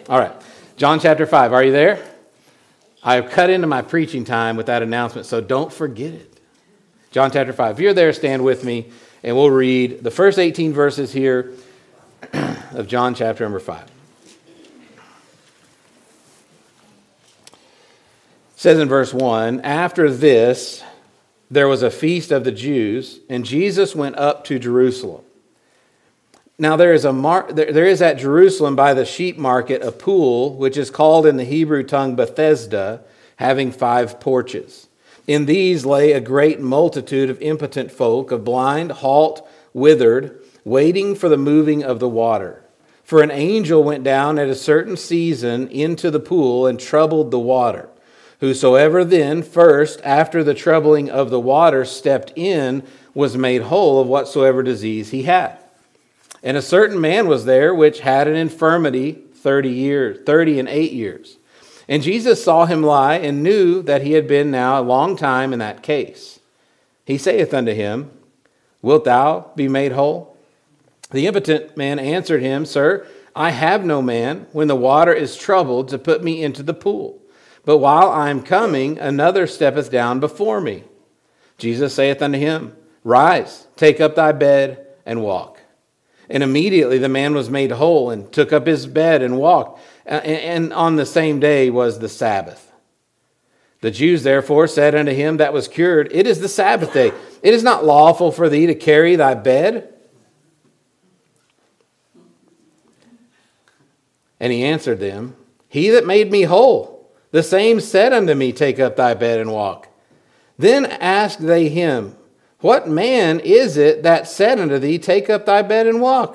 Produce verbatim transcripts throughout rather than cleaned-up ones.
All right, John chapter five. Are you there? I've cut into my preaching time with that announcement, so don't forget it. John chapter five. If you're there, stand with me, and we'll read the first eighteen verses here of John chapter number five. It says in verse one, after this, there was a feast of the Jews, and Jesus went up to Jerusalem. Now there is a mar- there, there is at Jerusalem by the sheep market a pool, which is called in the Hebrew tongue Bethesda, having five porches. In these lay a great multitude of impotent folk, of blind, halt, withered, waiting for the moving of the water. For an angel went down at a certain season into the pool and troubled the water. Whosoever then first, after the troubling of the water, stepped in, was made whole of whatsoever disease he had. And a certain man was there which had an infirmity thirty years, thirty and eight years. And Jesus saw him lie, and knew that he had been now a long time in that case. He saith unto him, Wilt thou be made whole? The impotent man answered him, Sir, I have no man, when the water is troubled, to put me into the pool. But while I am coming, another steppeth down before me. Jesus saith unto him, Rise, take up thy bed, and walk. And immediately the man was made whole, and took up his bed and walked. And on the same day was the Sabbath. The Jews therefore said unto him that was cured, It is the Sabbath day. It is not lawful for thee to carry thy bed. And he answered them, He that made me whole, the same said unto me, Take up thy bed and walk. Then asked they him, What man is it that said unto thee, Take up thy bed and walk?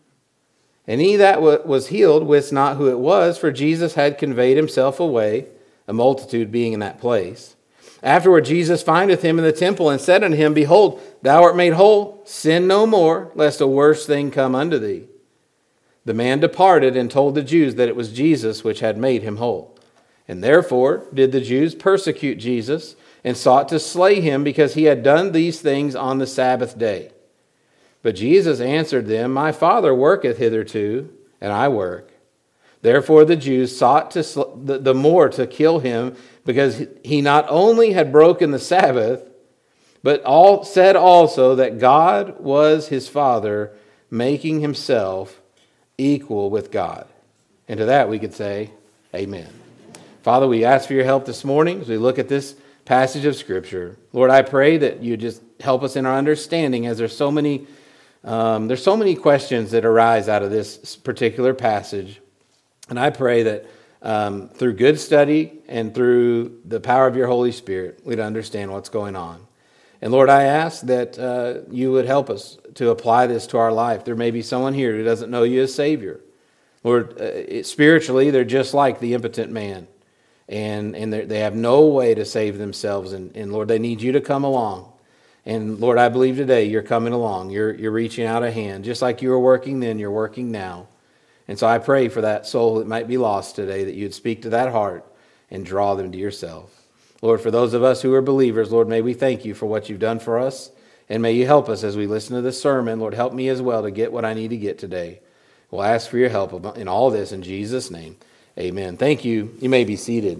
And he that was healed wist not who it was, for Jesus had conveyed himself away, a multitude being in that place. Afterward Jesus findeth him in the temple, and said unto him, Behold, thou art made whole, sin no more, lest a worse thing come unto thee. The man departed, and told the Jews that it was Jesus which had made him whole. And therefore did the Jews persecute Jesus, and sought to slay him, because he had done these things on the Sabbath day. But Jesus answered them, My Father worketh hitherto, and I work. Therefore the Jews sought to sl- the, the more to kill him, because he not only had broken the Sabbath, but all said also that God was his Father, making himself equal with God. And to that we could say, Amen. Father, we ask for your help this morning as we look at this passage of Scripture. Lord, I pray that you just help us in our understanding, as there's so many um, there's so many questions that arise out of this particular passage. And I pray that um, through good study and through the power of your Holy Spirit, we'd understand what's going on. And Lord, I ask that uh, you would help us to apply this to our life. There may be someone here who doesn't know you as Savior. Lord, uh, it, spiritually, they're just like the impotent man. And, and they have no way to save themselves. And, and Lord, they need you to come along. And Lord, I believe today you're coming along. You're, you're reaching out a hand. Just like you were working then, you're working now. And so I pray for that soul that might be lost today, that you'd speak to that heart and draw them to yourself. Lord, for those of us who are believers, Lord, may we thank you for what you've done for us. And may you help us as we listen to this sermon. Lord, help me as well to get what I need to get today. We'll ask for your help in all this in Jesus' name. Amen. Thank you. You may be seated.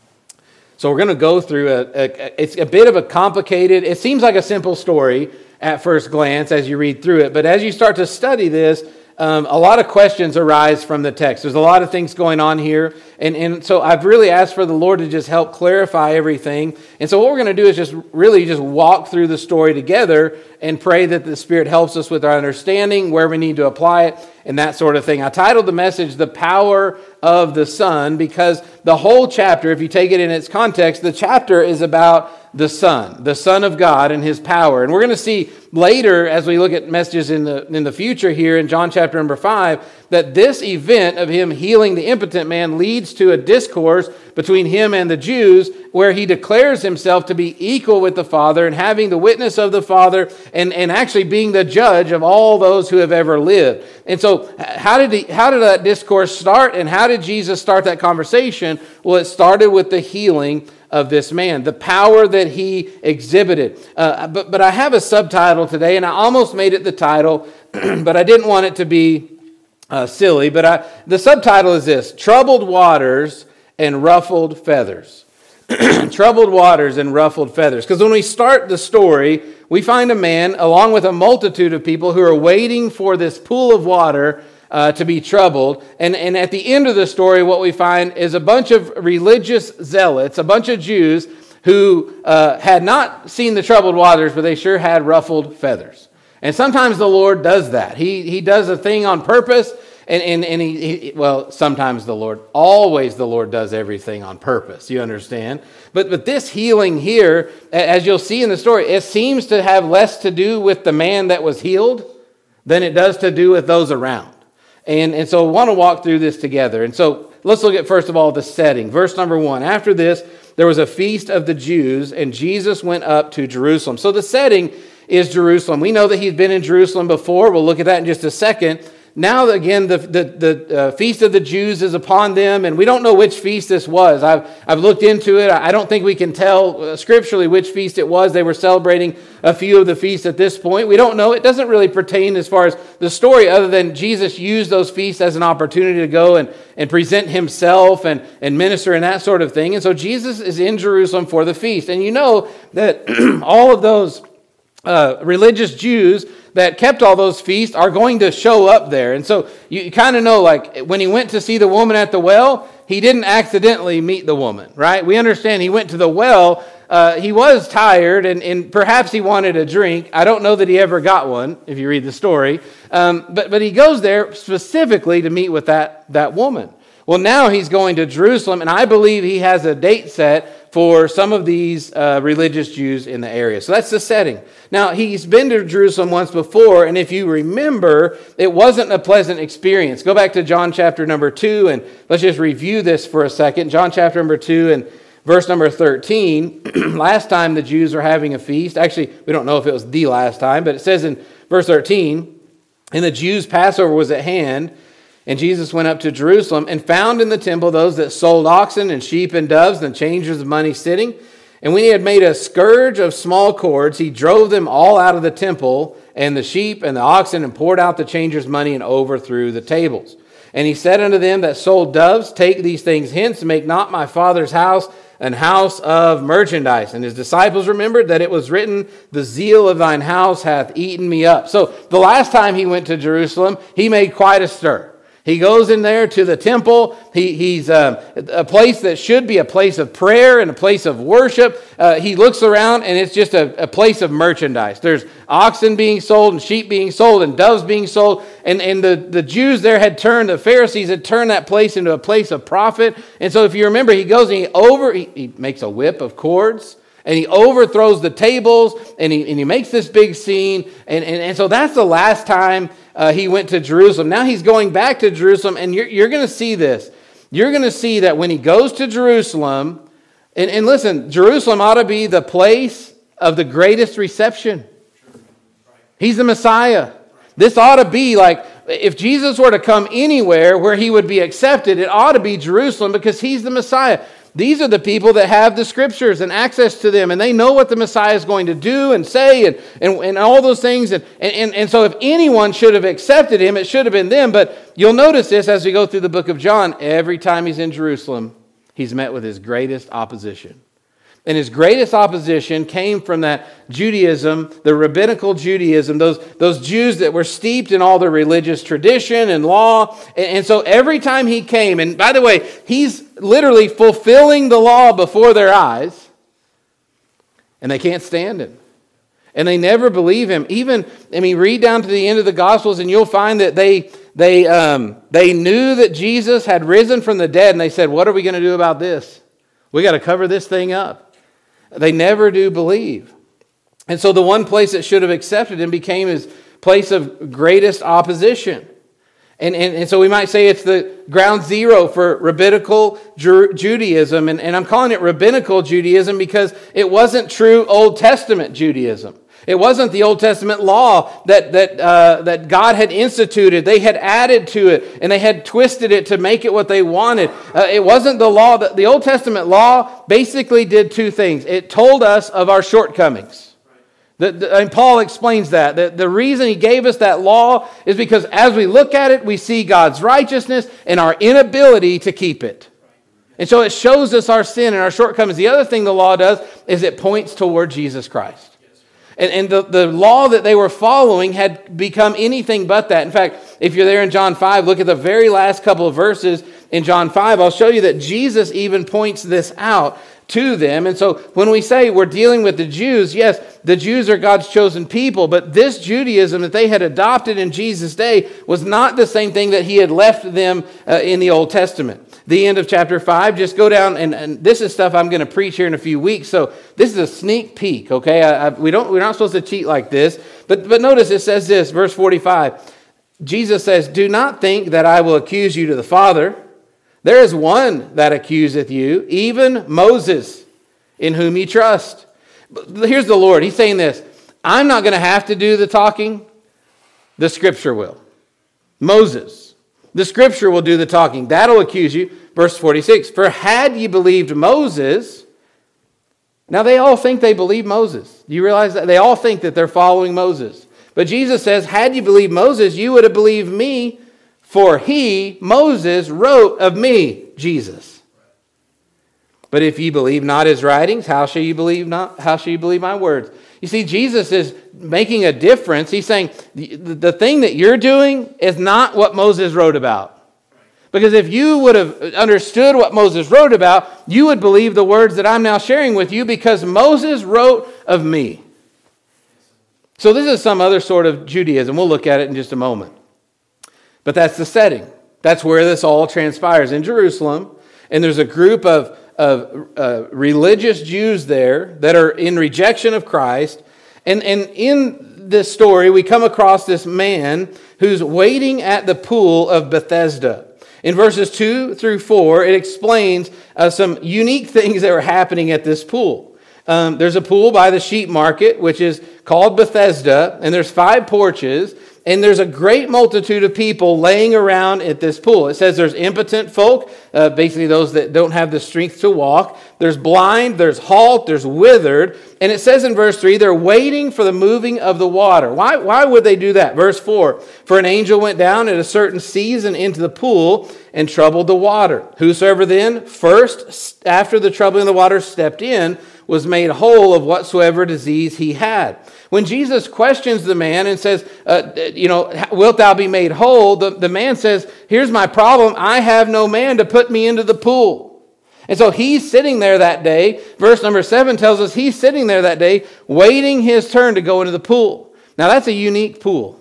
So we're going to go through a, a, it's a bit of a complicated, it seems like a simple story at first glance as you read through it. But as you start to study this, um, a lot of questions arise from the text. There's a lot of things going on here. And, and so I've really asked for the Lord to just help clarify everything. And so what we're going to do is just really just walk through the story together and pray that the Spirit helps us with our understanding, where we need to apply it, and that sort of thing. I titled the message, The Power of the Son, because the whole chapter, if you take it in its context, the chapter is about the Son, the Son of God and his power. And we're going to see later, as we look at messages in the, in the future here in John chapter number five, that this event of him healing the impotent man leads to a discourse between him and the Jews, where he declares himself to be equal with the Father and having the witness of the Father, and, and actually being the judge of all those who have ever lived. And so how did he, how did that discourse start, and how did Jesus start that conversation? Well, it started with the healing of this man, the power that he exhibited. Uh, but, but I have a subtitle today, and I almost made it the title, but I didn't want it to be uh, silly, but I, the subtitle is this: Troubled Waters and Ruffled Feathers. Troubled waters and ruffled feathers. Because when we start the story, we find a man along with a multitude of people who are waiting for this pool of water uh, to be troubled. And, and at the end of the story, what we find is a bunch of religious zealots, a bunch of Jews who uh, had not seen the troubled waters, but they sure had ruffled feathers. And sometimes the Lord does that. He, he does a thing on purpose. And, and, and he, he, well, sometimes the Lord, always the Lord does everything on purpose, you understand? But, but this healing here, as you'll see in the story, it seems to have less to do with the man that was healed than it does to do with those around. And, and so I want to walk through this together. And so let's look at, first of all, the setting. Verse number one, after this, there was a feast of the Jews, and Jesus went up to Jerusalem. So the setting is Jerusalem. We know that he's been in Jerusalem before. We'll look at that in just a second. Now, again, the, the, the uh, Feast of the Jews is upon them, and we don't know which feast this was. I've, I've looked into it. I don't think we can tell uh, scripturally which feast it was. They were celebrating a few of the feasts at this point. We don't know. It doesn't really pertain as far as the story, other than Jesus used those feasts as an opportunity to go and, and present himself and, and minister and that sort of thing. And so Jesus is in Jerusalem for the feast. And you know that all of those uh, religious Jews that kept all those feasts are going to show up there. And so you kind of know, like, when he went to see the woman at the well, he didn't accidentally meet the woman, right? We understand he went to the well. Uh, he was tired, and, and perhaps he wanted a drink. I don't know that he ever got one, if you read the story. Um, but, but he goes there specifically to meet with that, that woman. Well, now he's going to Jerusalem, and I believe he has a date set for some of these uh, religious Jews in the area. So that's the setting. Now, he's been to Jerusalem once before, and if you remember, it wasn't a pleasant experience. Go back to John chapter number two, and let's just review this for a second. John chapter number two and verse number thirteen. Last time the Jews were having a feast. Actually, we don't know if it was the last time, but it says in verse thirteen, and the Jews' Passover was at hand, and Jesus went up to Jerusalem and found in the temple those that sold oxen and sheep and doves and changers of money sitting. And when he had made a scourge of small cords, he drove them all out of the temple and the sheep and the oxen, and poured out the changers' money and overthrew the tables. And he said unto them that sold doves, take these things hence, and make not my Father's house an house of merchandise. And his disciples remembered that it was written, the zeal of thine house hath eaten me up. So the last time he went to Jerusalem, he made quite a stir. He goes in there to the temple. He, he's um, a place that should be a place of prayer and a place of worship. Uh, he looks around, and it's just a, a place of merchandise. There's oxen being sold and sheep being sold and doves being sold. And, and the, the Jews there had turned, the Pharisees had turned that place into a place of profit. And so if you remember, he goes and he over, he, he makes a whip of cords, and he overthrows the tables, and he, and he makes this big scene. And, and, and so that's the last time uh, he went to Jerusalem. Now he's going back to Jerusalem, and you're, you're going to see this. You're going to see that when he goes to Jerusalem, and, and listen, Jerusalem ought to be the place of the greatest reception. He's the Messiah. This ought to be like, if Jesus were to come anywhere where he would be accepted, it ought to be Jerusalem, because he's the Messiah. These are the people that have the scriptures and access to them, and they know what the Messiah is going to do and say and, and, and all those things. And, and, and so if anyone should have accepted him, it should have been them. But you'll notice this as we go through the book of John. Every time he's in Jerusalem, he's met with his greatest opposition. And his greatest opposition came from that Judaism, the rabbinical Judaism, those, those Jews that were steeped in all the religious tradition and law. And, and so every time he came, and by the way, he's literally fulfilling the law before their eyes, and they can't stand him. And they never believe him. Even, I mean, read down to the end of the Gospels, and you'll find that they, they, um, they knew that Jesus had risen from the dead, and they said, what are we going to do about this? We got to cover this thing up. They never do believe. And so the one place that should have accepted him became his place of greatest opposition. And, and, and so we might say it's the ground zero for rabbinical Ju- Judaism. And, and I'm calling it rabbinical Judaism because it wasn't true Old Testament Judaism. It wasn't the Old Testament law that that uh, that God had instituted. They had added to it, and they had twisted it to make it what they wanted. Uh, it wasn't the law. That the Old Testament law basically did two things. It told us of our shortcomings. The, the, and Paul explains that. The, the reason he gave us that law is because as we look at it, we see God's righteousness and our inability to keep it. And so it shows us our sin and our shortcomings. The other thing the law does is it points toward Jesus Christ. And, and the, the law that they were following had become anything but that. In fact, if you're there in John five, look at the very last couple of verses in John five. I'll show you that Jesus even points this out to them. And so when we say we're dealing with the Jews, yes, the Jews are God's chosen people, but this Judaism that they had adopted in Jesus' day was not the same thing that he had left them uh, in the Old Testament. The end of chapter five, just go down, and, and this is stuff I'm going to preach here in a few weeks, so this is a sneak peek, okay? I, I, we don't, we're not supposed to cheat like this, but, but notice it says this, verse forty-five. Jesus says, "Do not think that I will accuse you to the Father. There is one that accuseth you, even Moses, in whom ye trust." But here's the Lord. He's saying this. I'm not going to have to do the talking. The Scripture will. Moses. The Scripture will do the talking. That'll accuse you. Verse forty-six. "For had ye believed Moses..." Now they all think they believe Moses. Do you realize that? They all think that they're following Moses. But Jesus says, "Had you believed Moses, you would have believed me. For he," Moses, "wrote of me," Jesus. "But if ye believe not his writings, how shall you believe not? How shall you believe my words?" You see, Jesus is making a difference. He's saying the, the thing that you're doing is not what Moses wrote about. Because if you would have understood what Moses wrote about, you would believe the words that I'm now sharing with you, because Moses wrote of me. So this is some other sort of Judaism. We'll look at it in just a moment. But that's the setting. That's where this all transpires, in Jerusalem. And there's a group of, of uh, religious Jews there that are in rejection of Christ. And, and in this story, we come across this man who's waiting at the pool of Bethesda. In verses two through four, it explains uh, some unique things that were happening at this pool. Um, there's a pool by the sheep market, which is called Bethesda, and there's five porches. And there's a great multitude of people laying around at this pool. It says there's impotent folk, uh, basically those that don't have the strength to walk. There's blind, there's halt, there's withered. And it says in verse three, they're waiting for the moving of the water. Why, why would they do that? Verse four, "For an angel went down at a certain season into the pool and troubled the water. Whosoever then first, after the troubling of the water, stepped in, was made whole of whatsoever disease he had." When Jesus questions the man and says, uh, you know, "Wilt thou be made whole?" The, the man says, "Here's my problem. I have no man to put me into the pool." And so he's sitting there that day. Verse number seven tells us he's sitting there that day waiting his turn to go into the pool. Now that's a unique pool.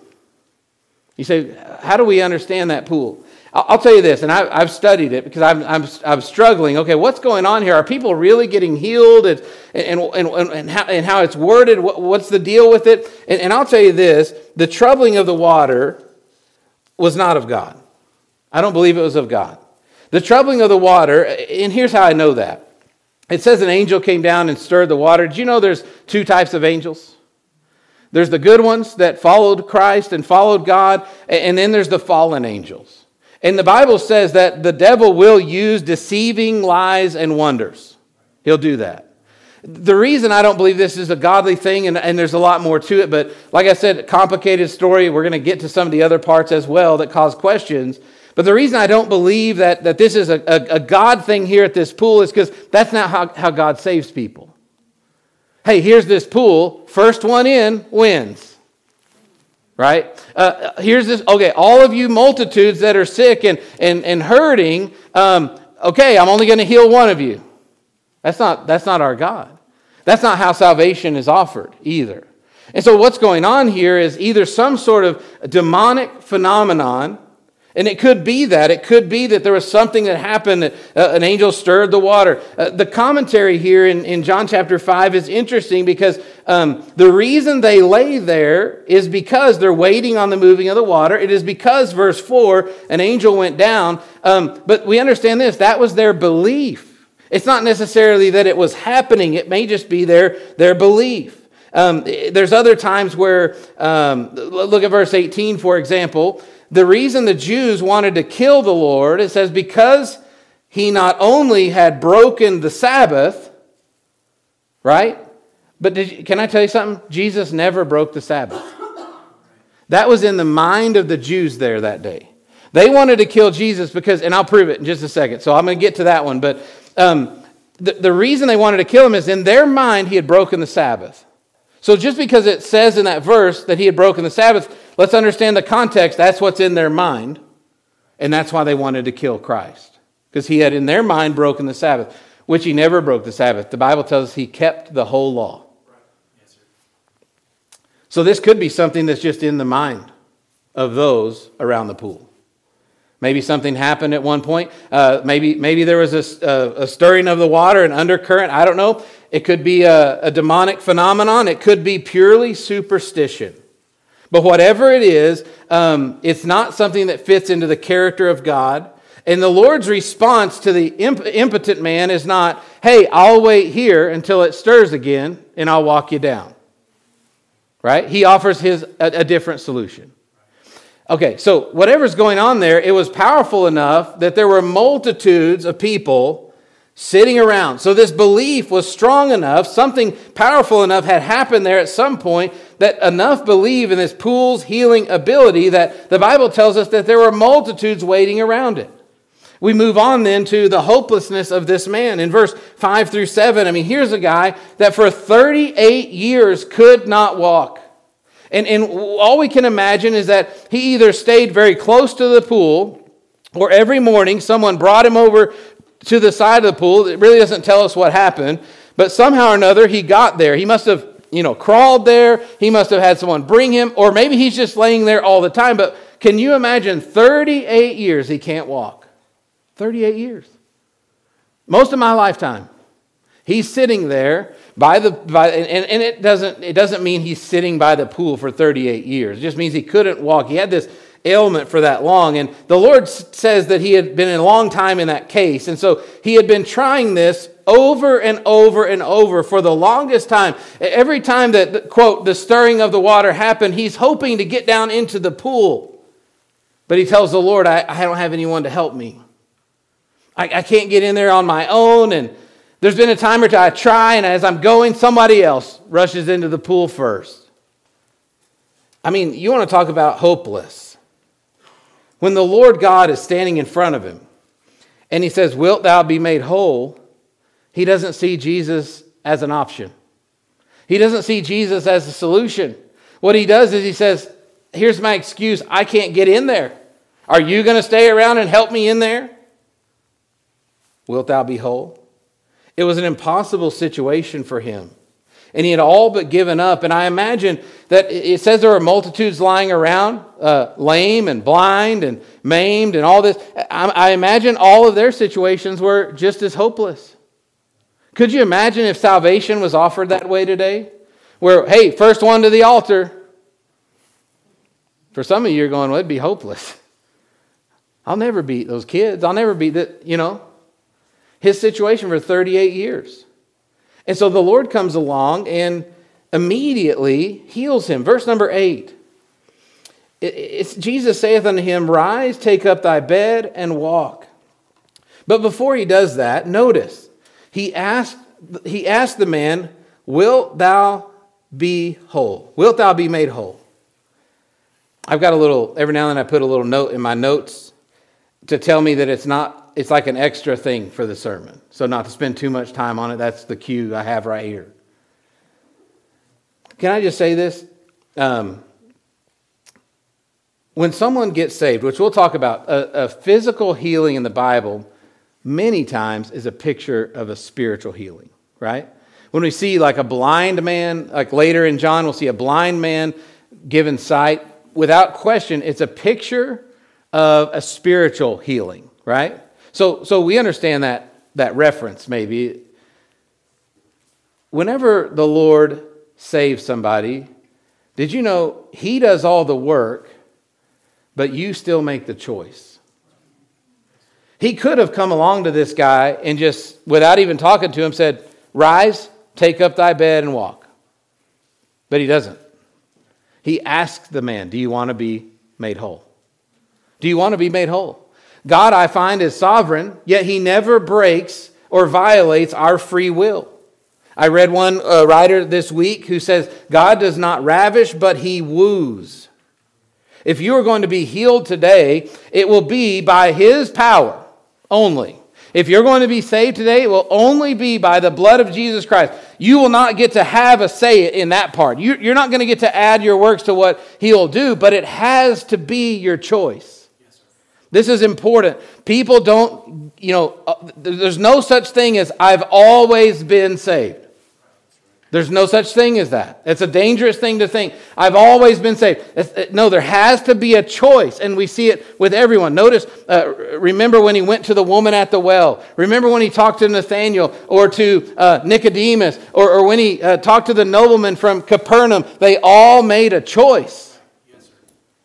You say, how do we understand that pool? I'll tell you this, and I've studied it because I'm, I'm, I'm struggling. Okay, what's going on here? Are people really getting healed? And, and, and, and, how, and how it's worded, what's the deal with it? And, and I'll tell you this, the troubling of the water was not of God. I don't believe it was of God. The troubling of the water, and here's how I know that. It says an angel came down and stirred the water. Did you know there's two types of angels? There's the good ones that followed Christ and followed God, and then there's the fallen angels. And the Bible says that the devil will use deceiving lies and wonders. He'll do that. The reason I don't believe this is a godly thing, and, and there's a lot more to it, but like I said, complicated story. We're going to get to some of the other parts as well that cause questions. But the reason I don't believe that, that this is a, a, a God thing here at this pool is because that's not how, how God saves people. Hey, here's this pool. First one in wins. Right? Uh, here's this. Okay, all of you multitudes that are sick and, and, and hurting, um, okay, I'm only going to heal one of you. That's not, that's not our God. That's not how salvation is offered either. And so what's going on here is either some sort of demonic phenomenon, and it could be that. It could be that there was something that happened, that uh, an angel stirred the water. Uh, the commentary here in, in John chapter five is interesting because um, the reason they lay there is because they're waiting on the moving of the water. It is because, verse four, an angel went down. Um, but we understand this. That was their belief. It's not necessarily that it was happening. It may just be their, their belief. Um, there's other times where, um, look at verse eighteen, for example. The reason the Jews wanted to kill the Lord, it says, because he not only had broken the Sabbath, right, But did you, can I tell you something? Jesus never broke the Sabbath. That was in the mind of the Jews there that day. They wanted to kill Jesus because, and I'll prove it in just a second, so I'm going to get to that one. But um, the, the reason they wanted to kill him is in their mind he had broken the Sabbath. So just because it says in that verse that he had broken the Sabbath, let's understand the context. That's what's in their mind. And that's why they wanted to kill Christ. Because he had in their mind broken the Sabbath, which he never broke the Sabbath. The Bible tells us he kept the whole law. So this could be something that's just in the mind of those around the pool. Maybe something happened at one point. Uh, maybe maybe there was a, a, a stirring of the water, an undercurrent. I don't know. It could be a, a demonic phenomenon. It could be purely superstition. But whatever it is, um, it's not something that fits into the character of God. And the Lord's response to the imp- impotent man is not, hey, I'll wait here until it stirs again and I'll walk you down. Right? He offers his a, a different solution. Okay, so whatever's going on there, it was powerful enough that there were multitudes of people sitting around. So this belief was strong enough, something powerful enough had happened there at some point that enough believe in this pool's healing ability that the Bible tells us that there were multitudes waiting around it. We move on then to the hopelessness of this man. In verse five through seven, I mean, here's a guy that for thirty-eight years could not walk. And, and all we can imagine is that he either stayed very close to the pool or every morning someone brought him over to the side of the pool. It really doesn't tell us what happened, but somehow or another he got there. He must have, you know, crawled there. He must have had someone bring him, or maybe he's just laying there all the time. But can you imagine thirty-eight years he can't walk? thirty-eight years. Most of my lifetime. He's sitting there by the by, and, and it doesn't it doesn't mean he's sitting by the pool for thirty-eight years. It just means he couldn't walk. He had this ailment for that long, and the Lord says that he had been a long time in that case, and so he had been trying this over and over and over for the longest time. Every time that, quote, the stirring of the water happened, he's hoping to get down into the pool, but he tells the Lord, I, I don't have anyone to help me. I, I can't get in there on my own, and there's been a time or two I try, and as I'm going, somebody else rushes into the pool first. I mean, you want to talk about hopeless. When the Lord God is standing in front of him, and he says, wilt thou be made whole? He doesn't see Jesus as an option. He doesn't see Jesus as a solution. What he does is he says, here's my excuse, I can't get in there. Are you going to stay around and help me in there? Wilt thou be whole? It was an impossible situation for him. And he had all but given up. And I imagine that it says there were multitudes lying around, uh, lame and blind and maimed and all this. I, I imagine all of their situations were just as hopeless. Could you imagine if salvation was offered that way today? Where, hey, first one to the altar. For some of you, you're going, well, it'd be hopeless. I'll never beat those kids. I'll never beat that, you know. His situation for thirty-eight years. And so the Lord comes along and immediately heals him. Verse number eight. It's, Jesus saith unto him, rise, take up thy bed, and walk. But before he does that, notice, he asked, he asked the man, wilt thou be whole? Wilt thou be made whole? I've got a little, every now and then I put a little note in my notes to tell me that it's not, it's like an extra thing for the sermon. So not to spend too much time on it. That's the cue I have right here. Can I just say this? Um, when someone gets saved, which we'll talk about, a, a physical healing in the Bible many times is a picture of a spiritual healing, right? When we see like a blind man, like later in John, we'll see a blind man given sight. Without question, it's a picture of a spiritual healing, right? So, so we understand that, that reference maybe. Whenever the Lord saves somebody, did you know he does all the work, but you still make the choice? He could have come along to this guy and just, without even talking to him, said, rise, take up thy bed and walk. But he doesn't. He asks the man, do you want to be made whole? Do you want to be made whole? God, I find, is sovereign, yet he never breaks or violates our free will. I read one uh, writer this week who says, God does not ravish, but he woos. If you are going to be healed today, it will be by his power only. If you're going to be saved today, it will only be by the blood of Jesus Christ. You will not get to have a say in that part. You're not going to get to add your works to what he'll do, but it has to be your choice. This is important. People don't, you know, there's no such thing as I've always been saved. There's no such thing as that. It's a dangerous thing to think. I've always been saved. It's, no, there has to be a choice, and we see it with everyone. Notice, uh, remember when he went to the woman at the well. Remember when he talked to Nathanael or to uh, Nicodemus, or, or when he uh, talked to the nobleman from Capernaum. They all made a choice. Yes, sir.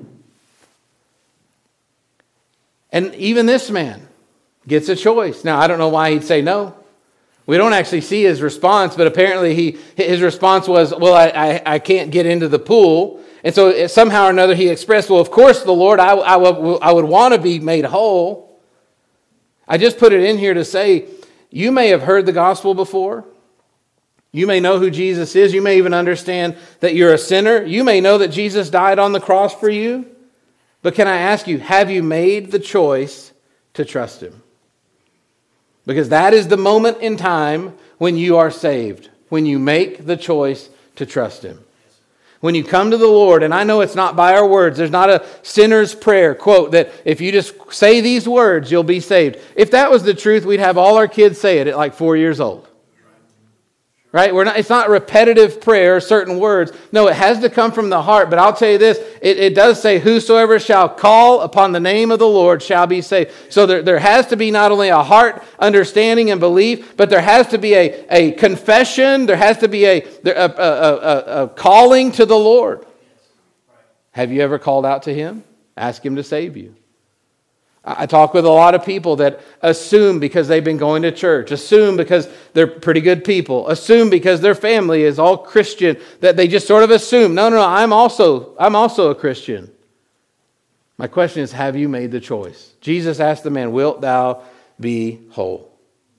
And even this man gets a choice. Now, I don't know why he'd say no. We don't actually see his response, but apparently he his response was, well, I, I, I can't get into the pool. And so somehow or another he expressed, well, of course, the Lord, I, I, would, I would want to be made whole. I just put it in here to say, you may have heard the gospel before. You may know who Jesus is. You may even understand that you're a sinner. You may know that Jesus died on the cross for you. But can I ask you, have you made the choice to trust him? Because that is the moment in time when you are saved, when you make the choice to trust him. When you come to the Lord, and I know it's not by our words, there's not a sinner's prayer, quote, that if you just say these words, you'll be saved. If that was the truth, we'd have all our kids say it at like four years old. Right? We're not, it's not repetitive prayer, certain words. No, it has to come from the heart. But I'll tell you this, it, it does say, whosoever shall call upon the name of the Lord shall be saved. So there, there has to be not only a heart understanding and belief, but there has to be a, a confession, there has to be a, a, a, a, a calling to the Lord. Have you ever called out to him? Ask him to save you. I talk with a lot of people that assume because they've been going to church, assume because they're pretty good people, assume because their family is all Christian, that they just sort of assume, no, no, no, I'm also, I'm also a Christian. My question is, have you made the choice? Jesus asked the man, wilt thou be whole?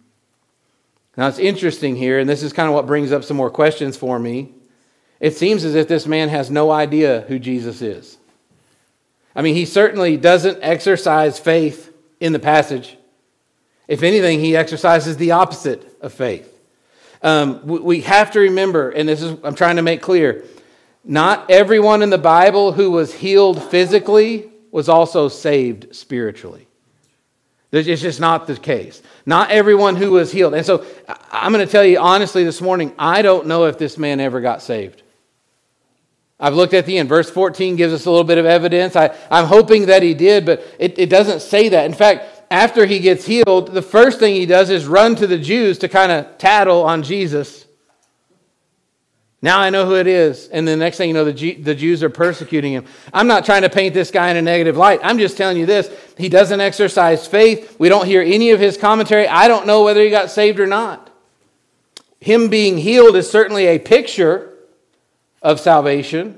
Now it's interesting here, and this is kind of what brings up some more questions for me. It seems as if this man has no idea who Jesus is. I mean, he certainly doesn't exercise faith in the passage. If anything, he exercises the opposite of faith. Um, we have to remember, and this is I'm trying to make clear, not everyone in the Bible who was healed physically was also saved spiritually. It's just not the case. Not everyone who was healed. And so I'm going to tell you honestly this morning, I don't know if this man ever got saved. I've looked at the end. Verse fourteen gives us a little bit of evidence. I, I'm hoping that he did, but it, it doesn't say that. In fact, after he gets healed, the first thing he does is run to the Jews to kind of tattle on Jesus. Now I know who it is. And the next thing you know, the, G, the Jews are persecuting him. I'm not trying to paint this guy in a negative light. I'm just telling you this. He doesn't exercise faith. We don't hear any of his commentary. I don't know whether he got saved or not. Him being healed is certainly a picture of salvation.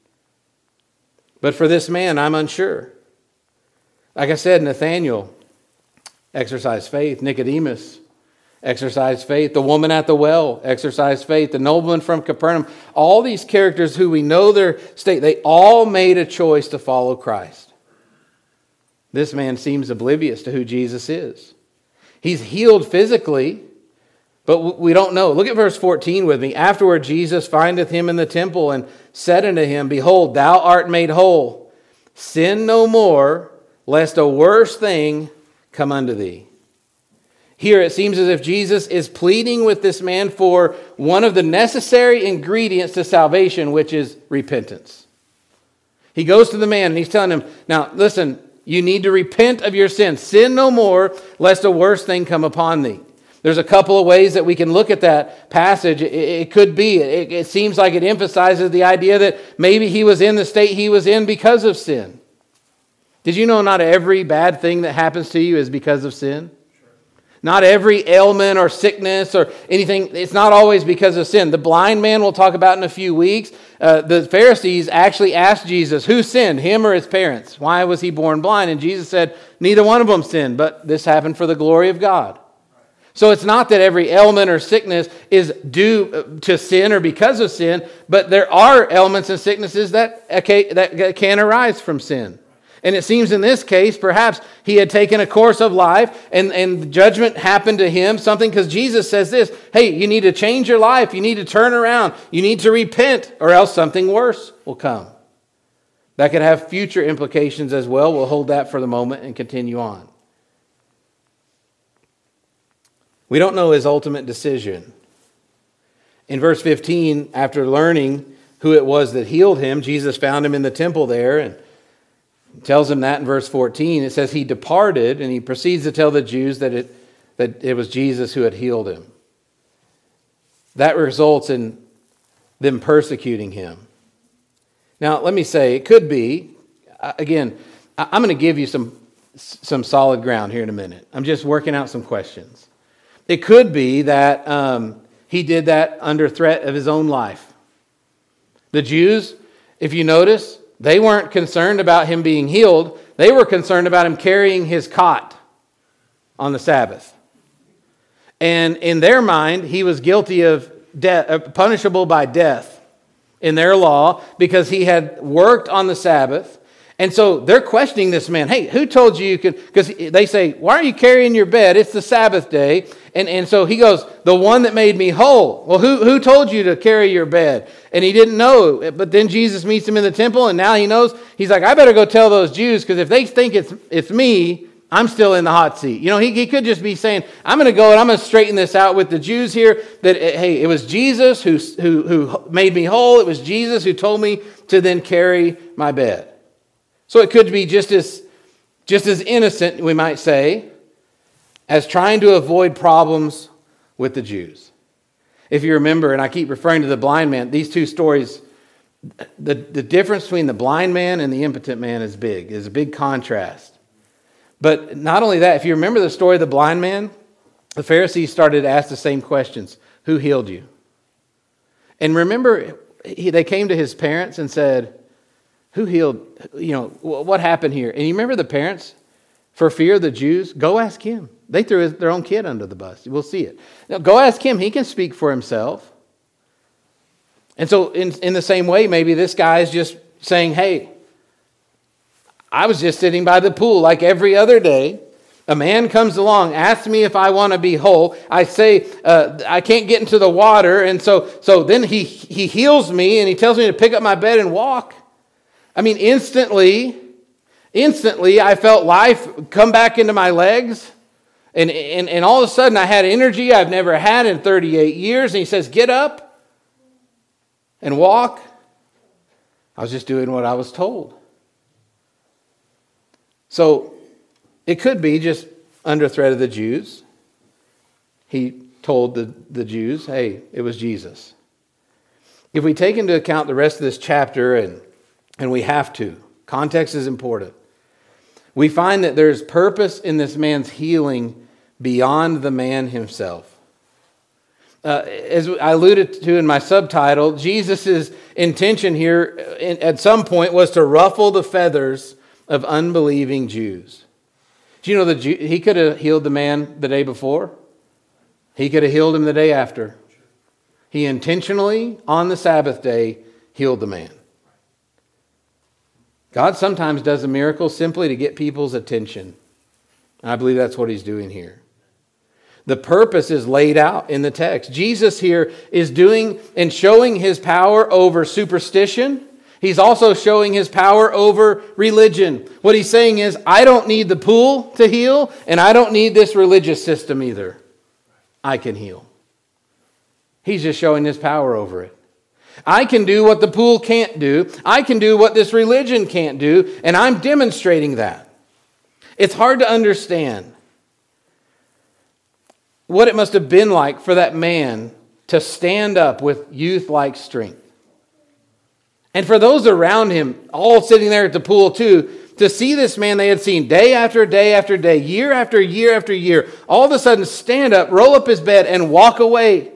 But for this man, I'm unsure. Like I said, Nathanael exercised faith. Nicodemus exercised faith. The woman at the well exercised faith. The nobleman from Capernaum. All these characters who we know their state, they all made a choice to follow Christ. This man seems oblivious to who Jesus is. He's healed physically, but we don't know. Look at verse fourteen with me. Afterward, Jesus findeth him in the temple and said unto him, behold, thou art made whole. Sin no more, lest a worse thing come unto thee. Here it seems as if Jesus is pleading with this man for one of the necessary ingredients to salvation, which is repentance. He goes to the man and he's telling him, now listen, you need to repent of your sin. Sin no more, lest a worse thing come upon thee. There's a couple of ways that we can look at that passage. It, it could be, it, it seems like it emphasizes the idea that maybe he was in the state he was in because of sin. Did you know not every bad thing that happens to you is because of sin? Sure. Not every ailment or sickness or anything, it's not always because of sin. The blind man we'll talk about in a few weeks. Uh, the Pharisees actually asked Jesus, who sinned, him or his parents? Why was he born blind? And Jesus said, neither one of them sinned, but this happened for the glory of God. So it's not that every ailment or sickness is due to sin or because of sin, but there are ailments and sicknesses that that can arise from sin. And it seems in this case, perhaps he had taken a course of life and, and judgment happened to him, something because Jesus says this, hey, you need to change your life. You need to turn around. You need to repent or else something worse will come. That could have future implications as well. We'll hold that for the moment and continue on. We don't know his ultimate decision. In verse fifteen, after learning who it was that healed him, Jesus found him in the temple there and tells him that in verse fourteen. It says he departed and he proceeds to tell the Jews that it, that it was Jesus who had healed him. That results in them persecuting him. Now, let me say, it could be, again, I'm going to give you some, some solid ground here in a minute. I'm just working out some questions. It could be that um, he did that under threat of his own life. The Jews, if you notice, they weren't concerned about him being healed. They were concerned about him carrying his cot on the Sabbath. And in their mind, he was guilty of death, punishable by death in their law because he had worked on the Sabbath. And so they're questioning this man. Hey, who told you you could? Because they say, why are you carrying your bed? It's the Sabbath day. And, and so he goes, the one that made me whole. Well, who, who told you to carry your bed? And he didn't know. But then Jesus meets him in the temple and now he knows. He's like, I better go tell those Jews because if they think it's it's me, I'm still in the hot seat. You know, he, he could just be saying, I'm going to go and I'm going to straighten this out with the Jews here. That, hey, it was Jesus who, who, who made me whole. It was Jesus who told me to then carry my bed. So it could be just as, just as innocent, we might say, as trying to avoid problems with the Jews. If you remember, and I keep referring to the blind man, these two stories, the, the difference between the blind man and the impotent man is big. There's a big contrast. But not only that, if you remember the story of the blind man, the Pharisees started to ask the same questions. Who healed you? And remember, he, they came to his parents and said, who healed, you know, what happened here? And you remember the parents, for fear of the Jews, go ask him. They threw his, their own kid under the bus. We'll see it. Now, go ask him. He can speak for himself. And so in, in the same way, maybe this guy is just saying, hey, I was just sitting by the pool like every other day. A man comes along, asks me if I want to be whole. I say, uh, I can't get into the water. And so, so then he, he heals me and he tells me to pick up my bed and walk. I mean, instantly, instantly I felt life come back into my legs. And, and, and all of a sudden I had energy I've never had in thirty-eight years. And he says, get up and walk. I was just doing what I was told. So it could be just under threat of the Jews. He told the, the Jews, hey, it was Jesus. If we take into account the rest of this chapter, and, and we have to, context is important, we find that there's purpose in this man's healing beyond the man himself. Uh, as I alluded to in my subtitle, Jesus' intention here in, at some point was to ruffle the feathers of unbelieving Jews. Do you know that he could have healed the man the day before? He could have healed him the day after. He intentionally, on the Sabbath day, healed the man. God sometimes does a miracle simply to get people's attention. And I believe that's what he's doing here. The purpose is laid out in the text. Jesus here is doing and showing his power over superstition. He's also showing his power over religion. What he's saying is, I don't need the pool to heal, and I don't need this religious system either. I can heal. He's just showing his power over it. I can do what the pool can't do. I can do what this religion can't do, and I'm demonstrating that. It's hard to understand what it must have been like for that man to stand up with youth-like strength. And for those around him, all sitting there at the pool too, to see this man they had seen day after day after day, year after year after year, all of a sudden stand up, roll up his bed, and walk away.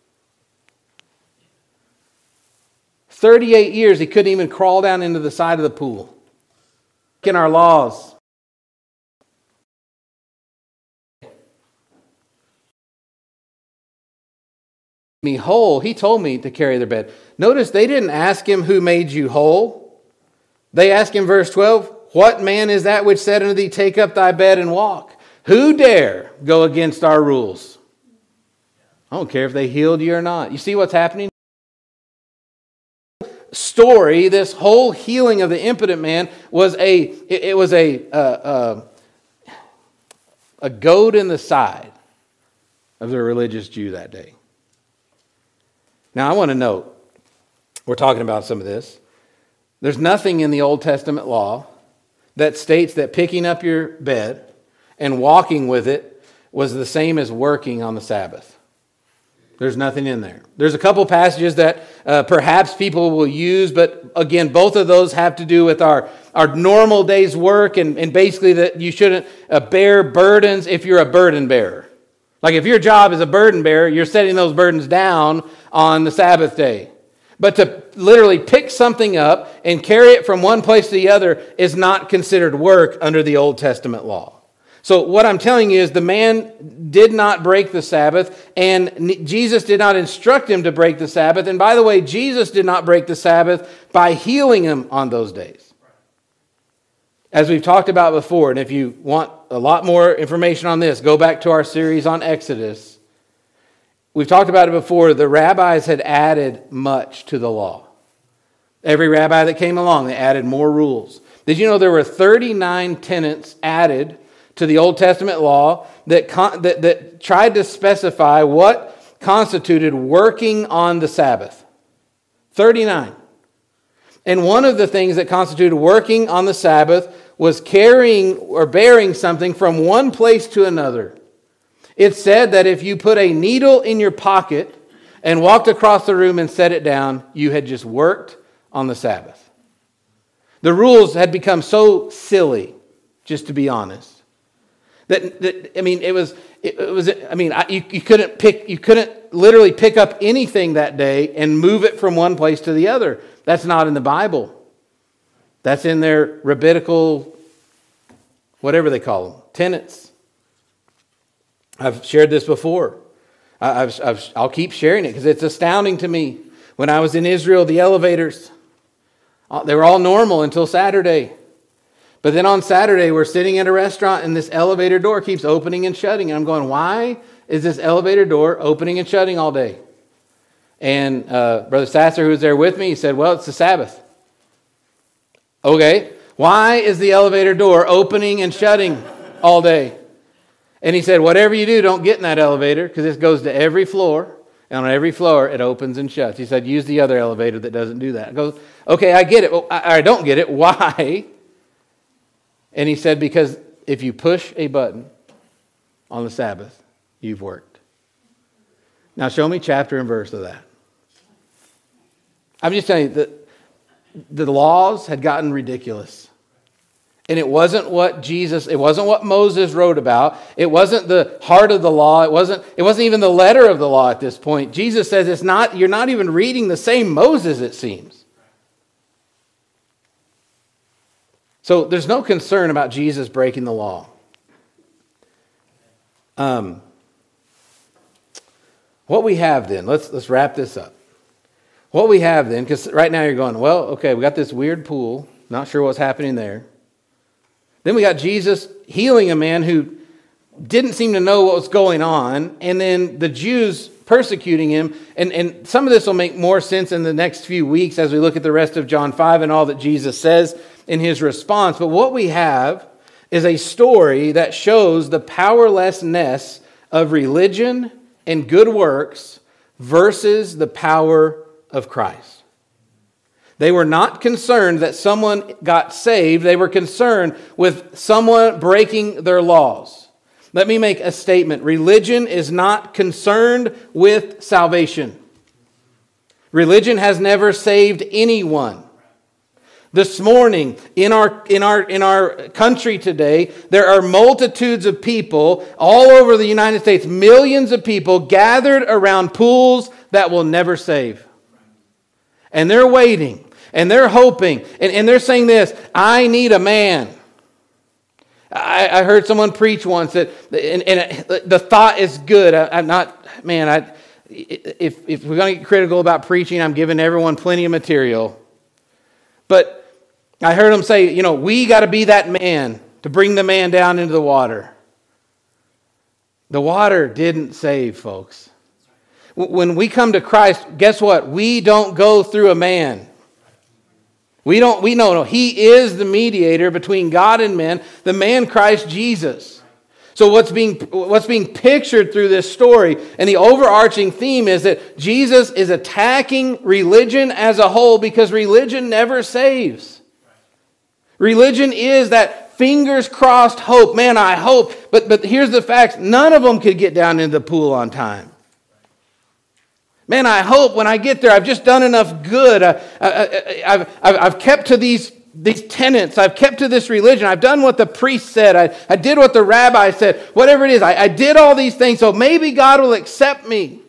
thirty-eight years, he couldn't even crawl down into the side of the pool. In our laws, me whole, he told me to carry their bed. Notice they didn't ask him who made you whole. They asked him, verse twelve, what man is that which said unto thee, take up thy bed and walk? Who dare go against our rules? I don't care if they healed you or not. You see what's happening? Story, this whole healing of the impotent man was a, it, it was a, uh, uh, a goad in the side of the religious Jew that day. Now I want to note, we're talking about some of this. There's nothing in the Old Testament law that states that picking up your bed and walking with it was the same as working on the Sabbath. There's nothing in there. There's a couple passages that uh, perhaps people will use, but again, both of those have to do with our, our normal day's work, and, and basically that you shouldn't uh, bear burdens if you're a burden bearer. Like if your job is a burden bearer, you're setting those burdens down on the Sabbath day. But to literally pick something up and carry it from one place to the other is not considered work under the Old Testament law. So what I'm telling you is the man did not break the Sabbath, and Jesus did not instruct him to break the Sabbath. And by the way, Jesus did not break the Sabbath by healing him on those days. As we've talked about before, and if you want a lot more information on this, go back to our series on Exodus. We've talked about it before. The rabbis had added much to the law. Every rabbi that came along, they added more rules. Did you know there were thirty-nine tenets added to the Old Testament law that, con- that, that tried to specify what constituted working on the Sabbath? thirty-nine. And one of the things that constituted working on the Sabbath was carrying or bearing something from one place to another. It said that if you put a needle in your pocket and walked across the room and set it down, you had just worked on the Sabbath. The rules had become so silly, just to be honest. That, that I mean, it was, it, it was. I mean, I, you, you couldn't pick, you couldn't literally pick up anything that day and move it from one place to the other. That's not in the Bible. That's in their rabbinical, whatever they call them, tenets. I've shared this before. I, I've, I've, I'll keep sharing it because it's astounding to me. When I was in Israel, the elevators, they were all normal until Saturday. But then on Saturday, we're sitting at a restaurant and this elevator door keeps opening and shutting. And I'm going, why is this elevator door opening and shutting all day? And uh, Brother Sasser, who was there with me, he said, well, it's the Sabbath. Okay, why is the elevator door opening and shutting all day? And he said, whatever you do, don't get in that elevator because this goes to every floor. And on every floor, it opens and shuts. He said, use the other elevator that doesn't do that. I go, okay, I get it. Well, I, I don't get it. Why? And he said, because if you push a button on the Sabbath, you've worked. Now show me chapter and verse of that. I'm just telling you that the laws had gotten ridiculous. And it wasn't what Jesus, it wasn't what Moses wrote about. It wasn't the heart of the law. It wasn't, it wasn't even the letter of the law at this point. Jesus says it's not, you're not even reading the same Moses, it seems. So there's no concern about Jesus breaking the law. Um, what we have then, let's let's wrap this up. What we have then, because right now you're going, well, okay, we got this weird pool, not sure what's happening there. Then we got Jesus healing a man who didn't seem to know what was going on, and then the Jews persecuting him. And, and some of this will make more sense in the next few weeks as we look at the rest of John five and all that Jesus says in his response. But what we have is a story that shows the powerlessness of religion and good works versus the power of Christ. They were not concerned that someone got saved. They were concerned with someone breaking their laws. Let me make a statement. Religion is not concerned with salvation. Religion has never saved anyone. This morning, in our, in our, in our country today, there are multitudes of people all over the United States, millions of people gathered around pools that will never save. And they're waiting, and they're hoping, and, and they're saying this, I need a man. I, I heard someone preach once that, and, and the thought is good. I, I'm not, man, I, if, if we're going to get critical about preaching, I'm giving everyone plenty of material. But I heard him say, you know, we got to be that man to bring the man down into the water. The water didn't save, folks. When we come to Christ, guess what? We don't go through a man. We don't, we know, no, He is the mediator between God and men, the man Christ Jesus. So what's being, what's being pictured through this story, and the overarching theme is that Jesus is attacking religion as a whole because religion never saves. Religion is that fingers crossed hope. Man, I hope. But, but here's the facts. None of them could get down into the pool on time. Man, I hope when I get there, I've just done enough good. I, I, I've, I've, I've kept to these, these tenets. I've kept to this religion. I've done what the priest said. I, I did what the rabbi said. Whatever it is, I, I did all these things, so maybe God will accept me.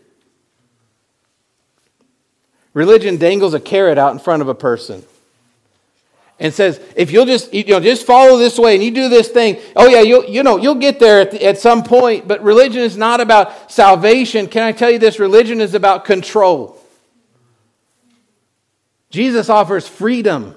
Religion dangles a carrot out in front of a person and says, if you'll just, you know, just follow this way and you do this thing, oh yeah, you'll, you know, you'll get there at, the, at some point. But religion is not about salvation. Can I tell you this? Religion is about control. Jesus offers freedom.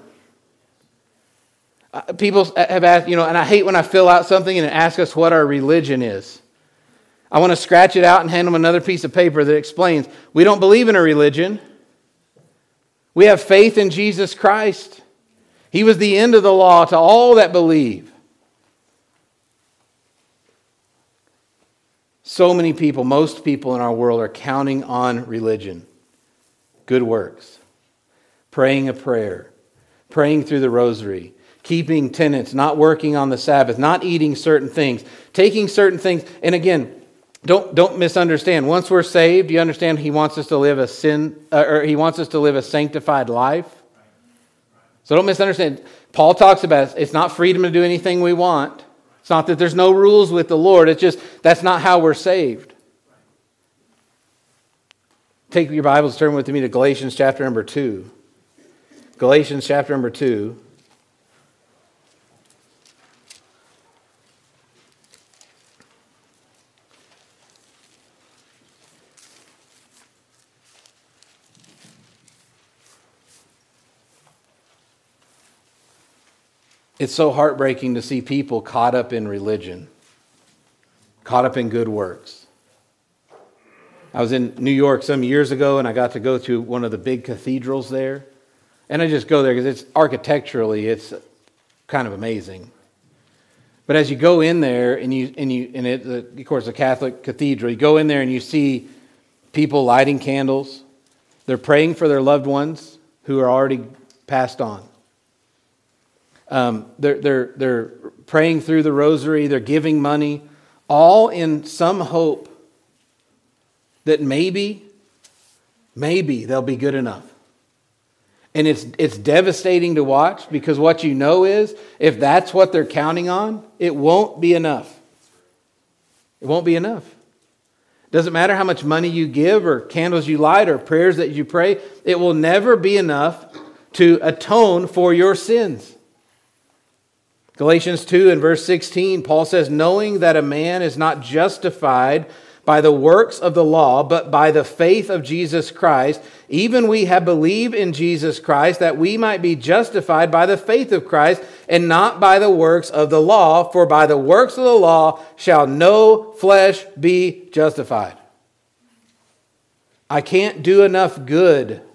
Uh, people have asked, you know, and I hate when I fill out something and ask us what our religion is. I want to scratch it out and hand them another piece of paper that explains, we don't believe in a religion. We have faith in Jesus Christ. He was the end of the law to all that believe. So many people, most people in our world are counting on religion. Good works. Praying a prayer. Praying through the rosary. Keeping tenets. Not working on the Sabbath. Not eating certain things. Taking certain things. And again, don't, don't misunderstand. Once we're saved, you understand He wants us to live a sin, uh, or He wants us to live a sanctified life. So don't misunderstand. Paul talks about it's not freedom to do anything we want. It's not that there's no rules with the Lord. It's just that's not how we're saved. Take your Bibles, turn with me to Galatians chapter number two. Galatians chapter number two. It's so heartbreaking to see people caught up in religion, caught up in good works. I was in New York some years ago, and I got to go to one of the big cathedrals there. And I just go there because it's architecturally, it's kind of amazing. But as you go in there, and you and you and it, of course, a Catholic cathedral, you go in there and you see people lighting candles. They're praying for their loved ones who are already passed on. Um, they're, they're, they're praying through the rosary, they're giving money, all in some hope that maybe, maybe they'll be good enough. And it's, it's devastating to watch because what you know is, if that's what they're counting on, it won't be enough. It won't be enough. Doesn't matter how much money you give or candles you light or prayers that you pray, it will never be enough to atone for your sins. Galatians two and verse sixteen, Paul says, knowing that a man is not justified by the works of the law, but by the faith of Jesus Christ, even we have believed in Jesus Christ, that we might be justified by the faith of Christ, and not by the works of the law, for by the works of the law shall no flesh be justified. I can't do enough good.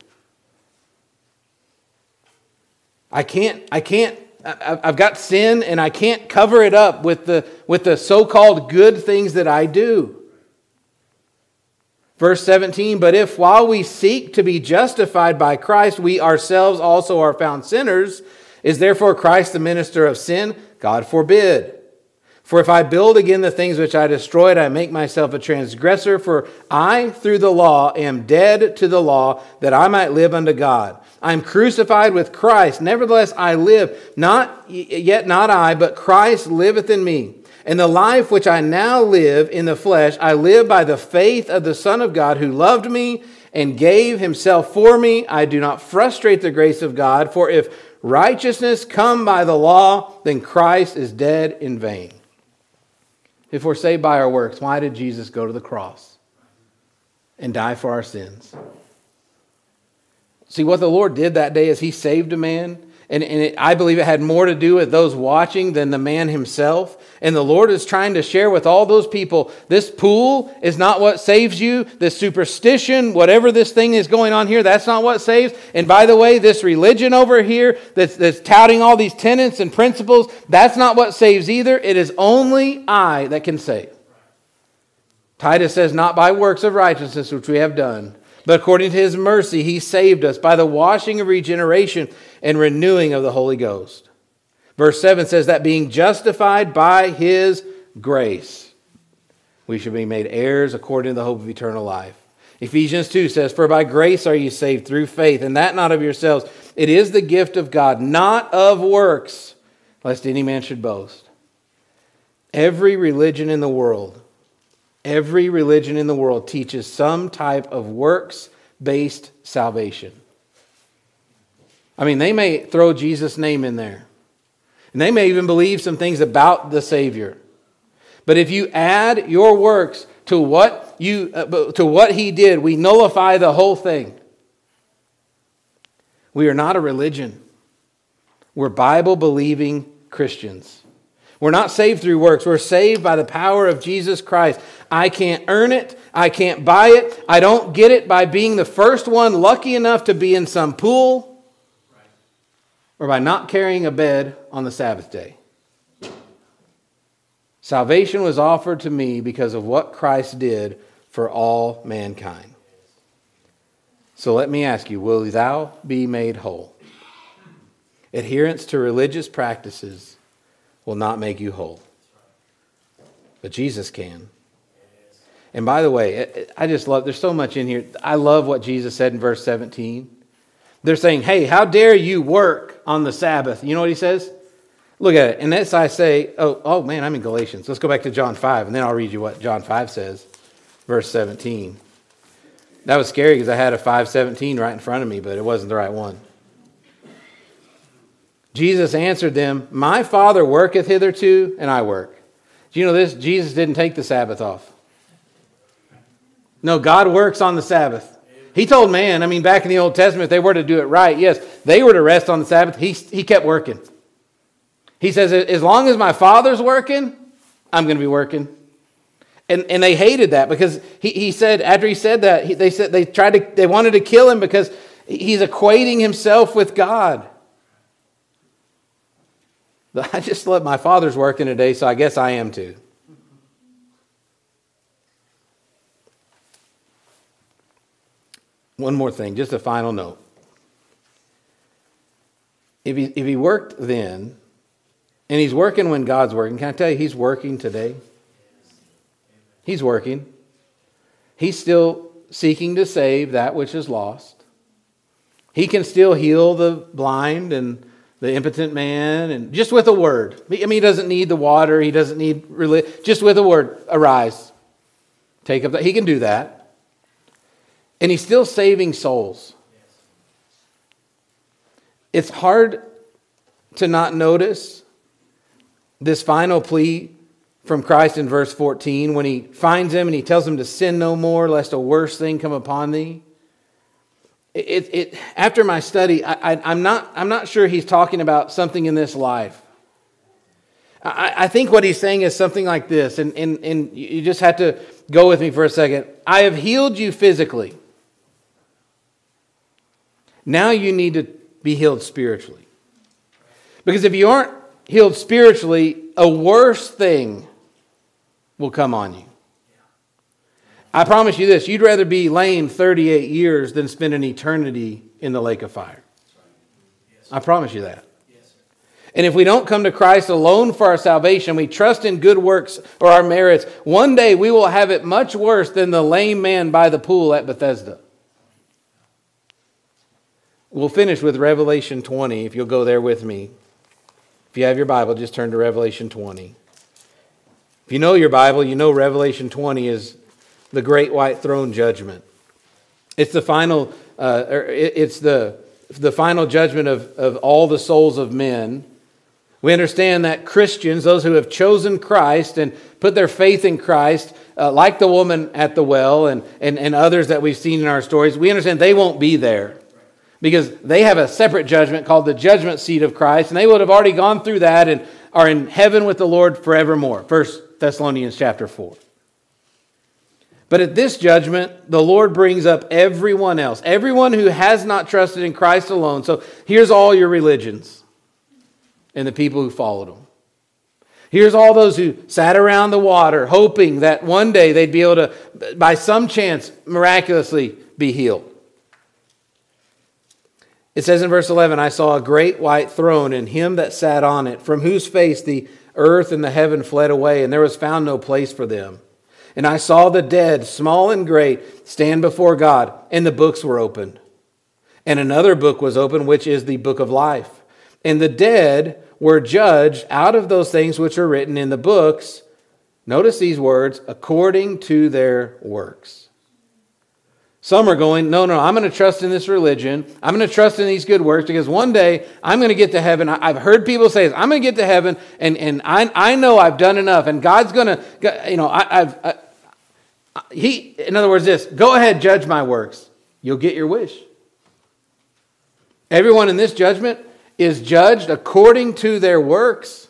I can't, I can't I've got sin and I can't cover it up with the, with the so-called good things that I do. Verse seventeen, but if while we seek to be justified by Christ, we ourselves also are found sinners, is therefore Christ the minister of sin? God forbid. For if I build again the things which I destroyed, I make myself a transgressor. For I, through the law, am dead to the law, that I might live unto God. I am crucified with Christ. Nevertheless, I live, not yet not I, but Christ liveth in me. And the life which I now live in the flesh, I live by the faith of the Son of God, who loved me and gave himself for me. I do not frustrate the grace of God. For if righteousness come by the law, then Christ is dead in vain. If we're saved by our works, why did Jesus go to the cross? and die for our sins. See, what the Lord did that day is he saved a man. And, and it, I believe it had more to do with those watching than the man himself. And the Lord is trying to share with all those people, this pool is not what saves you. This superstition, whatever this thing is going on here, that's not what saves. And by the way, this religion over here that's, that's touting all these tenets and principles, that's not what saves either. It is only I that can save. Titus says, not by works of righteousness which we have done, but according to his mercy, he saved us by the washing of regeneration and renewing of the Holy Ghost. Verse seven says that being justified by his grace, we should be made heirs according to the hope of eternal life. Ephesians two says, for by grace are you saved through faith, and that not of yourselves. It is the gift of God, not of works, lest any man should boast. Every religion in the world Every religion in the world teaches some type of works-based salvation. I mean, they may throw Jesus' name in there. And they may even believe some things about the Savior. But if you add your works to what you uh, to what he did, we nullify the whole thing. We are not a religion. We're Bible-believing Christians. We're not saved through works. We're saved by the power of Jesus Christ. I can't earn it. I can't buy it. I don't get it by being the first one lucky enough to be in some pool or by not carrying a bed on the Sabbath day. Salvation was offered to me because of what Christ did for all mankind. So let me ask you, will thou be made whole? Adherence to religious practices will not make you whole. But Jesus can. And by the way, I just love, there's so much in here. I love what Jesus said in verse seventeen. They're saying, hey, how dare you work on the Sabbath? You know what he says? Look at it. And this I say, oh, oh man, I'm in Galatians. Let's go back to John five, and then I'll read you what John five says. Verse seventeen. That was scary because I had a five seventeen right in front of me, but it wasn't the right one. Jesus answered them, my Father worketh hitherto, and I work. Do you know this? Jesus didn't take the Sabbath off. No, God works on the Sabbath. He told man, I mean, back in the Old Testament, if they were to do it right, yes, they were to rest on the Sabbath. He, he kept working. He says, as long as my Father's working, I'm going to be working. And and they hated that because he, he said, after he said that, he, they said they tried to, they wanted to kill him because he's equating himself with God. I just let my Father's working today, so I guess I am too. One more thing, just a final note. If he, if he worked then, and he's working when God's working, can I tell you, he's working today? He's working. He's still seeking to save that which is lost. He can still heal the blind and the impotent man, and just with a word. I mean, he doesn't need the water. He doesn't need religion. Just with a word, arise. Take up. The, he can do that. And he's still saving souls. It's hard to not notice this final plea from Christ in verse fourteen when he finds him and he tells him to sin no more lest a worse thing come upon thee. It, it, after my study, I, I, I'm not, I'm not sure he's talking about something in this life. I, I think what he's saying is something like this, and, and, and you just have to go with me for a second. I have healed you physically. Now you need to be healed spiritually. Because if you aren't healed spiritually, a worse thing will come on you. I promise you this, you'd rather be lame thirty-eight years than spend an eternity in the lake of fire. I promise you that. And if we don't come to Christ alone for our salvation, we trust in good works or our merits, one day we will have it much worse than the lame man by the pool at Bethesda. We'll finish with Revelation twenty, if you'll go there with me. If you have your Bible, just turn to Revelation twenty. If you know your Bible, you know Revelation twenty is the great white throne judgment. It's the final, uh, it's the, the final judgment of, of all the souls of men. We understand that Christians, those who have chosen Christ and put their faith in Christ, uh, like the woman at the well and, and, and others that we've seen in our stories, we understand they won't be there because they have a separate judgment called the judgment seat of Christ, and they would have already gone through that and are in heaven with the Lord forevermore. First Thessalonians chapter four. But at this judgment, the Lord brings up everyone else, everyone who has not trusted in Christ alone. So here's all your religions and the people who followed them. Here's all those who sat around the water hoping that one day they'd be able to, by some chance, miraculously be healed. It says in verse eleven, I saw a great white throne and him that sat on it, from whose face the earth and the heaven fled away, and there was found no place for them. And I saw the dead, small and great, stand before God, and the books were opened. And another book was opened, which is the book of life. And the dead were judged out of those things which are written in the books. Notice these words, according to their works. Some are going, no, no, I'm going to trust in this religion. I'm going to trust in these good works because one day I'm going to get to heaven. I've heard people say this, I'm going to get to heaven and, and I, I know I've done enough and God's going to, you know, I, I've, I, he, in other words, this, go ahead, judge my works. You'll get your wish. Everyone in this judgment is judged according to their works.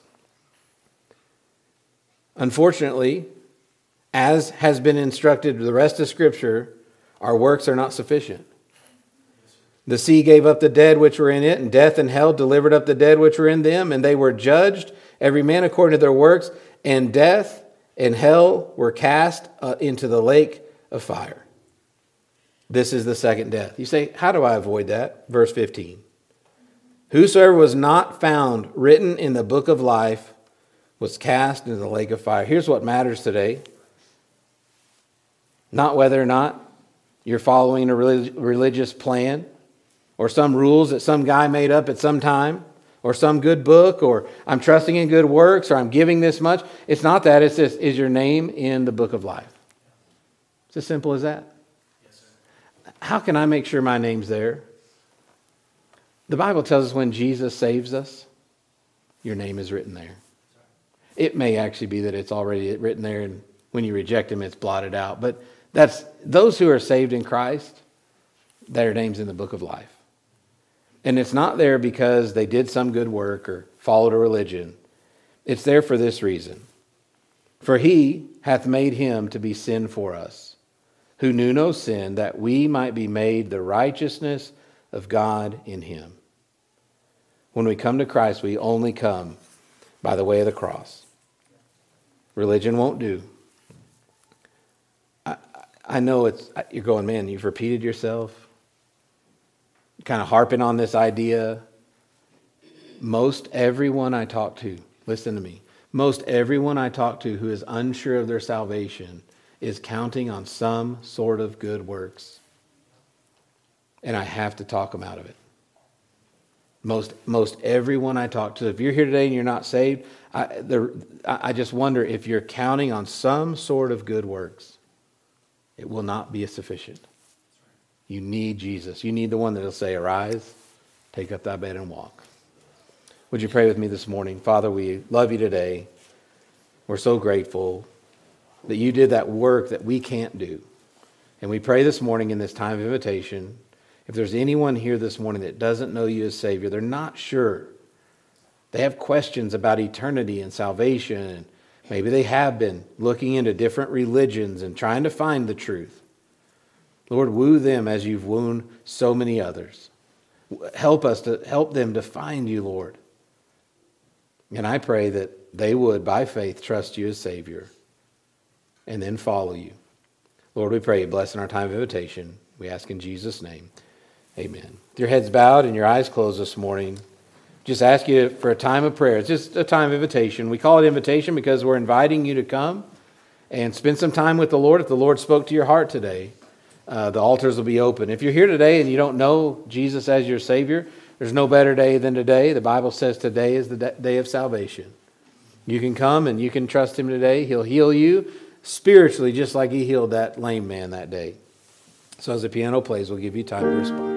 Unfortunately, as has been instructed the rest of Scripture, our works are not sufficient. The sea gave up the dead which were in it, and death and hell delivered up the dead which were in them, and they were judged, every man according to their works, and death and hell were cast uh, into the lake of fire. This is the second death. You say, how do I avoid that? Verse fifteen. Whosoever was not found written in the book of life was cast into the lake of fire. Here's what matters today. Not whether or not you're following a religious plan or some rules that some guy made up at some time or some good book or I'm trusting in good works or I'm giving this much. It's not that. It's this, is your name in the book of life? It's as simple as that. Yes, sir. How can I make sure my name's there? The Bible tells us when Jesus saves us, your name is written there. It may actually be that it's already written there and when you reject him, it's blotted out. But that's those who are saved in Christ, their name's in the book of life. And it's not there because they did some good work or followed a religion. It's there for this reason. For he hath made him to be sin for us, who knew no sin, that we might be made the righteousness of God in him. When we come to Christ, we only come by the way of the cross. Religion won't do. I, I know it's, you're going, man, you've repeated yourself. Kind of harping on this idea. Most everyone I talk to, listen to me, most everyone I talk to who is unsure of their salvation is counting on some sort of good works. And I have to talk them out of it. Most most everyone I talk to, if you're here today and you're not saved, I, the, I just wonder if you're counting on some sort of good works. It will not be sufficient. You need Jesus. You need the one that will say, arise, take up thy bed and walk. Would you pray with me this morning? Father, we love you today. We're so grateful that you did that work that we can't do. And we pray this morning in this time of invitation, if there's anyone here this morning that doesn't know you as Savior, they're not sure. They have questions about eternity and salvation, and maybe they have been looking into different religions and trying to find the truth. Lord, woo them as you've wooed so many others. Help us to help them to find you, Lord. And I pray that they would, by faith, trust you as Savior and then follow you. Lord, we pray, bless in our time of invitation. We ask in Jesus' name. Amen. With your heads bowed and your eyes closed this morning, just ask you for a time of prayer. It's just a time of invitation. We call it invitation because we're inviting you to come and spend some time with the Lord. If the Lord spoke to your heart today, uh, the altars will be open. If you're here today and you don't know Jesus as your Savior, there's no better day than today. The Bible says today is the day of salvation. You can come and you can trust him today. He'll heal you spiritually just like he healed that lame man that day. So as the piano plays, we'll give you time to respond.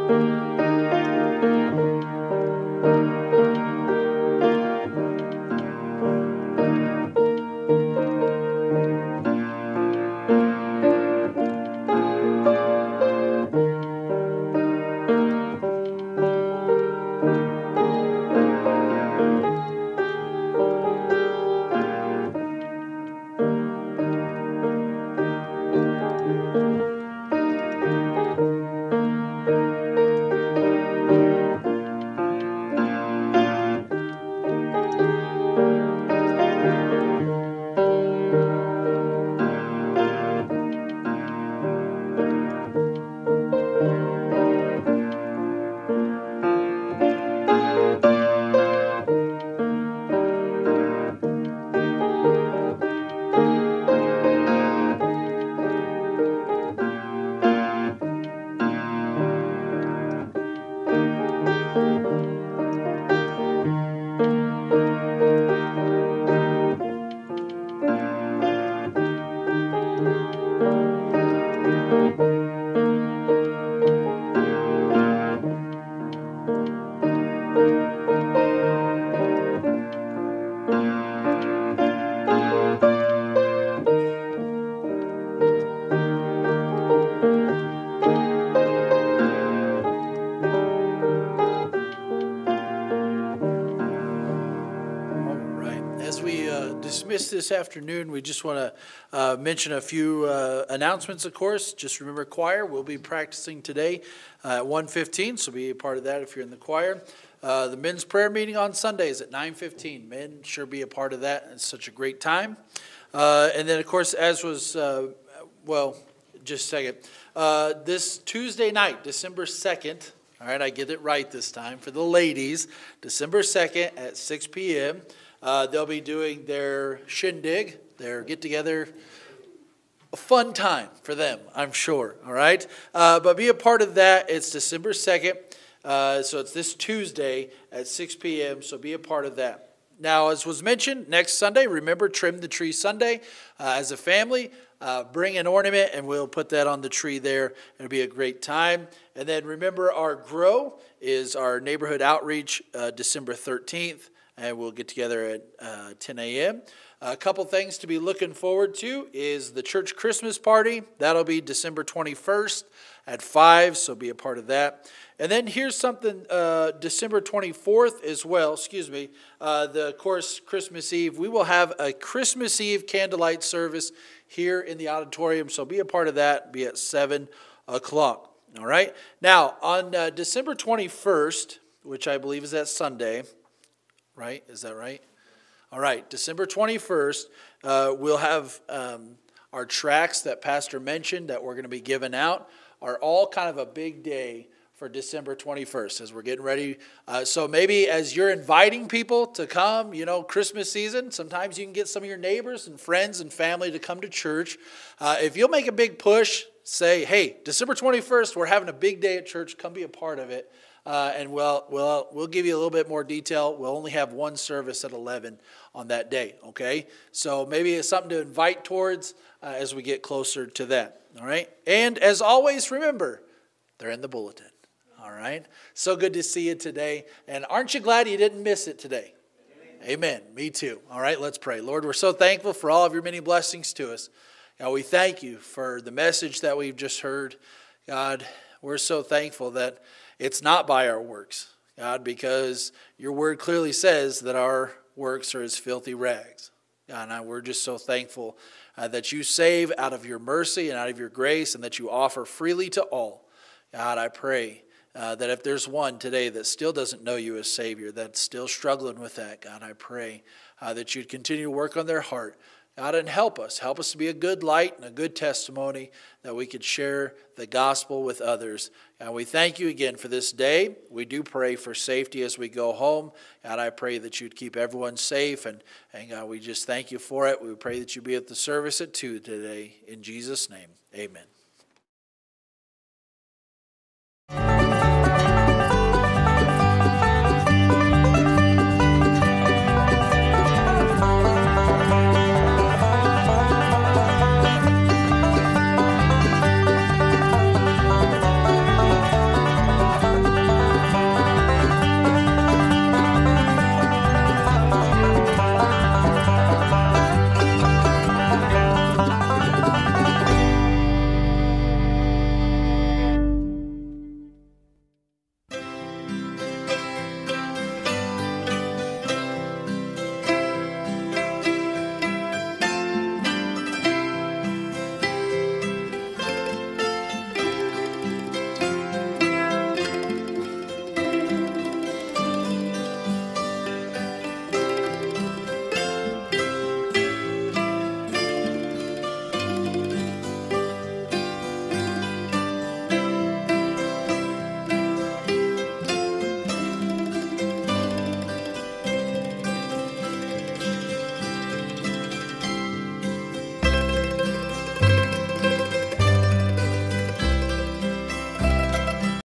This afternoon, we just want to uh, mention a few uh, announcements, of course. Just remember, choir, we'll be practicing today uh, at one fifteen, so be a part of that if you're in the choir. Uh, the men's prayer meeting on Sundays at nine fifteen. Men, sure be a part of that. It's such a great time. Uh, and then, of course, as was, uh, well, just a second. Uh, this Tuesday night, December second, all right, I get it right this time, for the ladies, December second at six p.m., Uh, they'll be doing their shindig, their get-together, a fun time for them, I'm sure, all right? Uh, but be a part of that. It's December second, uh, so it's this Tuesday at six p.m., so be a part of that. Now, as was mentioned, next Sunday, remember, Trim the Tree Sunday. Uh, as a family, uh, bring an ornament, and we'll put that on the tree there. It'll be a great time. And then remember, our GROW is our neighborhood outreach, uh, December thirteenth. And we'll get together at uh, ten a.m. A couple things to be looking forward to is the church Christmas party. That'll be December twenty-first at five, so be a part of that. And then here's something, uh, December twenty-fourth as well, excuse me, uh, the, of course, Christmas Eve. We will have a Christmas Eve candlelight service here in the auditorium, so be a part of that, be at seven o'clock, all right? Now, on uh, December twenty-first, which I believe is that Sunday, right? Is that right? All right, December twenty-first, uh, we'll have um, our tracts that Pastor mentioned that we're going to be giving out are all kind of a big day for December twenty-first as we're getting ready. Uh, so maybe as you're inviting people to come, you know, Christmas season, sometimes you can get some of your neighbors and friends and family to come to church. Uh, if you'll make a big push, say, hey, December twenty-first, we're having a big day at church, come be a part of it. Uh, and we'll, we'll, we'll give you a little bit more detail. We'll only have one service at eleven on that day, okay? So maybe it's something to invite towards uh, as we get closer to that, all right? And as always, remember, they're in the bulletin, all right? So good to see you today. And aren't you glad you didn't miss it today? Amen. Amen. Me too. All right, let's pray. Lord, we're so thankful for all of your many blessings to us. God, we thank you for the message that we've just heard. God, we're so thankful that it's not by our works, God, because your word clearly says that our works are as filthy rags. God, and we're just so thankful uh, that you save out of your mercy and out of your grace and that you offer freely to all. God, I pray uh, that if there's one today that still doesn't know you as Savior, that's still struggling with that, God, I pray uh, that you'd continue to work on their heart. God, and help us. Help us to be a good light and a good testimony that we could share the gospel with others. And we thank you again for this day. We do pray for safety as we go home. God, I pray that you'd keep everyone safe. And, and God, we just thank you for it. We pray that you be at the service at two today. In Jesus' name, amen.